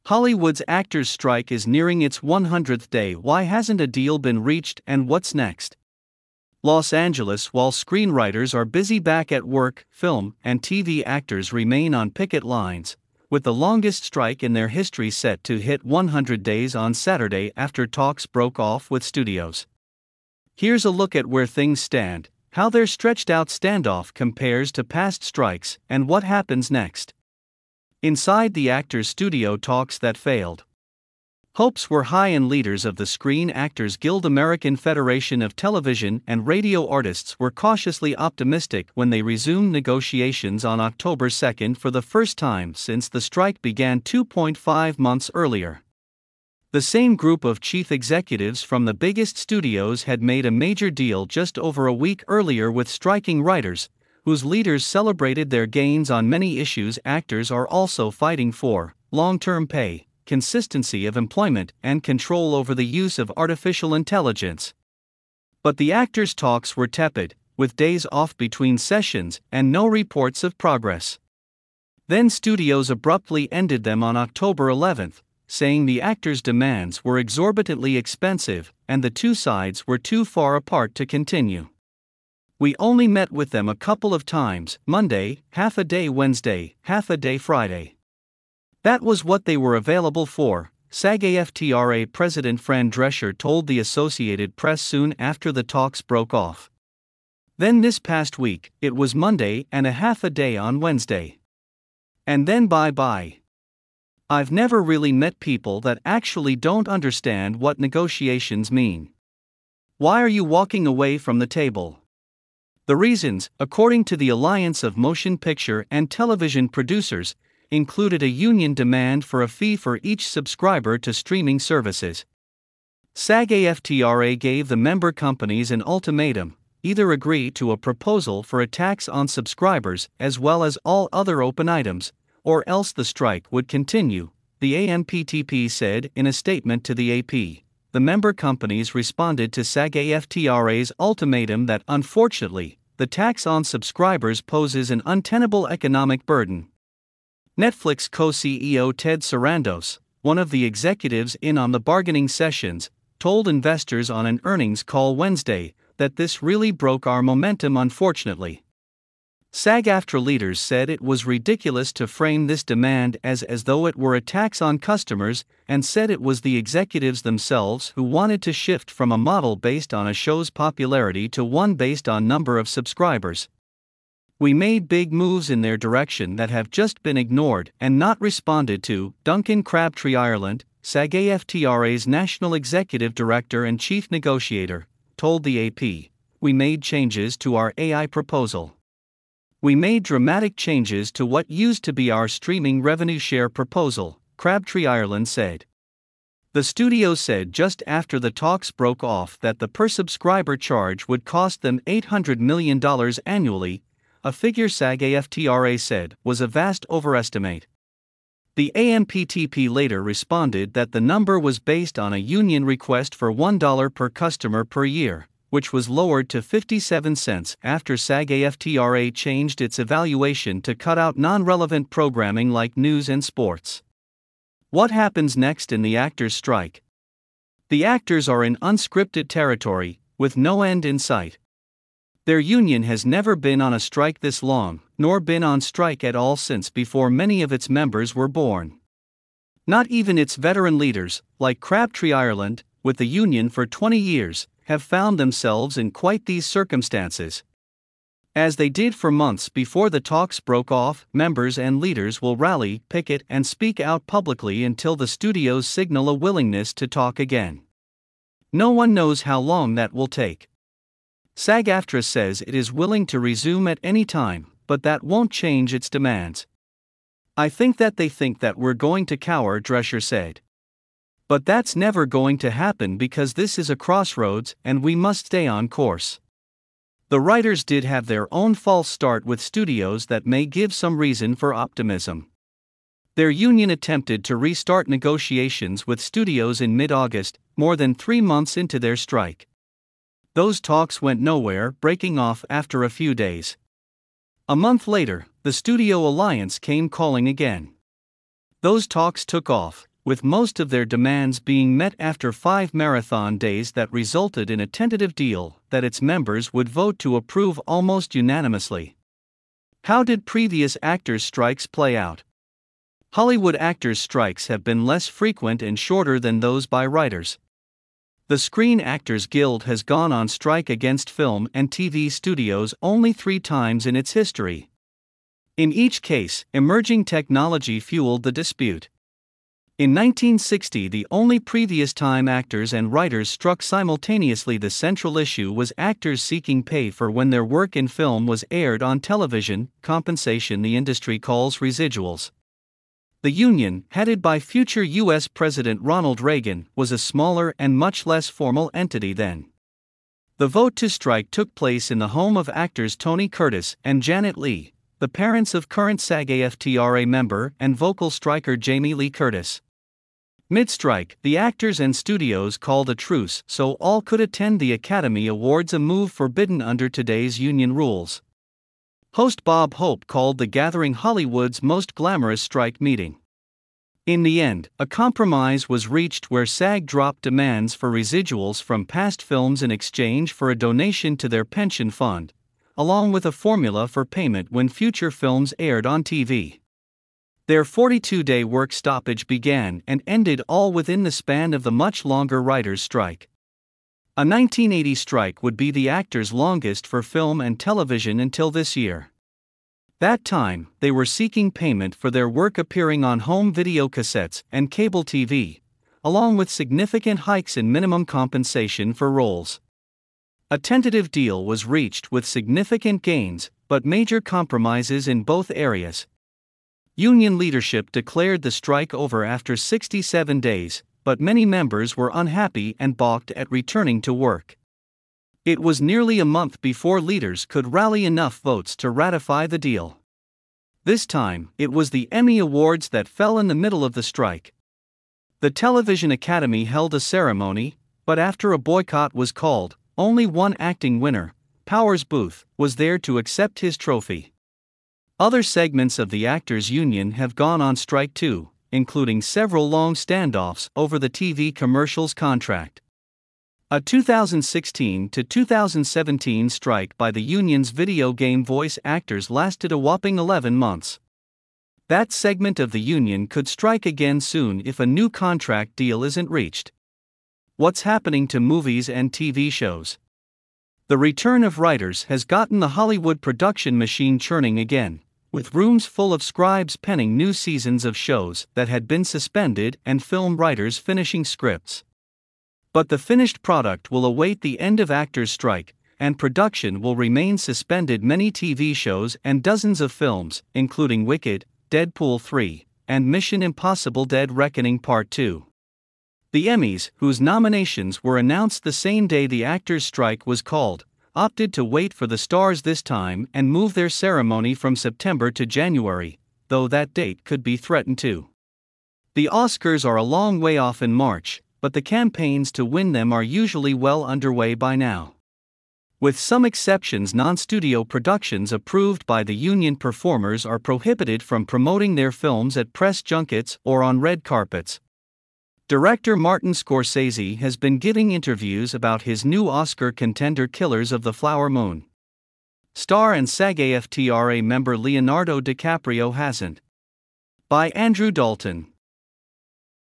Hollywood's actors' strike is nearing its 100th day. Why hasn't a deal been reached, and what's next? Los Angeles. While screenwriters are busy back at work, film and TV actors remain on picket lines, with the longest strike in their history set to hit 100 days on Saturday after talks broke off with studios. Here's a look at where things stand, how their stretched-out standoff compares to past strikes, and what happens next. Inside the actors' studio talks that failed. Hopes were high, and leaders of the Screen Actors Guild, American Federation of Television and Radio Artists, were cautiously optimistic when they resumed negotiations on October 2 for the first time since the strike began 2.5 months earlier. The same group of chief executives from the biggest studios had made a major deal just over a week earlier with striking writers, whose leaders celebrated their gains on many issues. Actors are also fighting for long-term pay, consistency of employment, and control over the use of artificial intelligence. But the actors' talks were tepid, with days off between sessions and no reports of progress. Then studios abruptly ended them on October 11, saying the actors' demands were exorbitantly expensive and the two sides were too far apart to continue. We only met with them a couple of times, Monday, half a day Wednesday, half a day Friday. That was what they were available for, SAG-AFTRA President Fran Drescher told the Associated Press soon after the talks broke off. Then this past week, it was Monday and a half a day on Wednesday. And then bye-bye. I've never really met people that actually don't understand what negotiations mean. Why are you walking away from the table? The reasons, according to the Alliance of Motion Picture and Television Producers, included a union demand for a fee for each subscriber to streaming services. SAG-AFTRA gave the member companies an ultimatum: either agree to a proposal for a tax on subscribers as well as all other open items, or else the strike would continue, the AMPTP said in a statement to the AP. The member companies responded to SAG-AFTRA's ultimatum that, unfortunately, the tax on subscribers poses an untenable economic burden. Netflix co-CEO Ted Sarandos, one of the executives in on the bargaining sessions, told investors on an earnings call Wednesday that this really broke our momentum. Unfortunately, SAG-AFTRA leaders said it was ridiculous to frame this demand as though it were a tax on customers, and said it was the executives themselves who wanted to shift from a model based on a show's popularity to one based on number of subscribers. We made big moves in their direction that have just been ignored and not responded to, Duncan Crabtree Ireland, SAG-AFTRA's National Executive Director and Chief Negotiator, told the AP. We made changes to our AI proposal. We made dramatic changes to what used to be our streaming revenue share proposal, Crabtree Ireland said. The studio said just after the talks broke off that the per-subscriber charge would cost them $800 million annually, a figure SAG-AFTRA said was a vast overestimate. The AMPTP later responded that the number was based on a union request for $1 per customer per year, which was lowered to 57 cents after SAG-AFTRA changed its evaluation to cut out non-relevant programming like news and sports. What happens next in the actors' strike? The actors are in unscripted territory, with no end in sight. Their union has never been on a strike this long, nor been on strike at all since before many of its members were born. Not even its veteran leaders, like Crabtree Ireland, with the union for 20 years, have found themselves in quite these circumstances. As they did for months before the talks broke off, members and leaders will rally, picket, and speak out publicly until the studios signal a willingness to talk again. No one knows how long that will take. SAG-AFTRA says it is willing to resume at any time, but that won't change its demands. I think that they think that we're going to cower, Drescher said. But that's never going to happen because this is a crossroads and we must stay on course. The writers did have their own false start with studios that may give some reason for optimism. Their union attempted to restart negotiations with studios in mid-August, more than 3 months into their strike. Those talks went nowhere, breaking off after a few days. A month later, the Studio Alliance came calling again. Those talks took off, with most of their demands being met after 5 marathon days that resulted in a tentative deal that its members would vote to approve almost unanimously. How did previous actors' strikes play out? Hollywood actors' strikes have been less frequent and shorter than those by writers. The Screen Actors Guild has gone on strike against film and TV studios only 3 times in its history. In each case, emerging technology fueled the dispute. In 1960, the only previous time actors and writers struck simultaneously, the central issue was actors seeking pay for when their work in film was aired on television, compensation the industry calls residuals. The union, headed by future U.S. President Ronald Reagan, was a smaller and much less formal entity then. The vote to strike took place in the home of actors Tony Curtis and Janet Leigh, the parents of current SAG-AFTRA member and vocal striker Jamie Lee Curtis. Mid-strike, the actors and studios called a truce so all could attend the Academy Awards, a move forbidden under today's union rules. Host Bob Hope called the gathering Hollywood's most glamorous strike meeting. In the end, a compromise was reached where SAG dropped demands for residuals from past films in exchange for a donation to their pension fund, along with a formula for payment when future films aired on TV. Their 42-day work stoppage began and ended all within the span of the much longer writers' strike. A 1980 strike would be the actors' longest for film and television until this year. That time, they were seeking payment for their work appearing on home video cassettes and cable TV, along with significant hikes in minimum compensation for roles. A tentative deal was reached with significant gains, but major compromises in both areas. Union leadership declared the strike over after 67 days, but many members were unhappy and balked at returning to work. It was nearly a month before leaders could rally enough votes to ratify the deal. This time, it was the Emmy Awards that fell in the middle of the strike. The Television Academy held a ceremony, but after a boycott was called, only one acting winner, Powers Booth, was there to accept his trophy. Other segments of the Actors Union have gone on strike too, including several long standoffs over the TV commercials contract. A 2016 to 2017 strike by the union's video game voice actors lasted a whopping 11 months. That segment of the union could strike again soon if a new contract deal isn't reached. What's happening to movies and TV shows? The return of writers has gotten the Hollywood production machine churning again, with rooms full of scribes penning new seasons of shows that had been suspended and film writers finishing scripts. But the finished product will await the end of actors' strike, and production will remain suspended. Many TV shows and dozens of films, including Wicked, Deadpool 3, and Mission Impossible: Dead Reckoning Part 2. The Emmys, whose nominations were announced the same day the actors' strike was called, opted to wait for the stars this time and move their ceremony from September to January, though that date could be threatened too. The Oscars are a long way off in March, but the campaigns to win them are usually well underway by now. With some exceptions, non-studio productions approved by the union performers are prohibited from promoting their films at press junkets or on red carpets. Director Martin Scorsese has been giving interviews about his new Oscar contender Killers of the Flower Moon. Star and SAG-AFTRA member Leonardo DiCaprio hasn't. By Andrew Dalton.